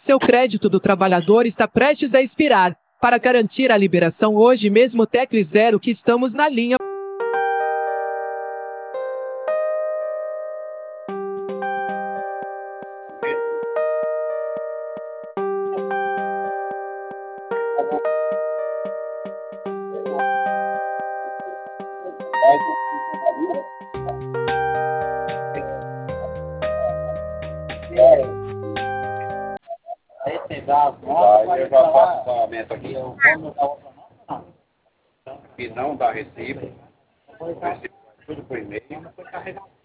Seu crédito do trabalhador está prestes a expirar. Para garantir a liberação hoje mesmo, tecle 0 que estamos na linha. Aí você dá as notas, Aí eu já faço o pagamento aqui. eu vou mudar outra nota, não. E não dá recibo. Foi O recibo vai tudo por e-mail. carregado.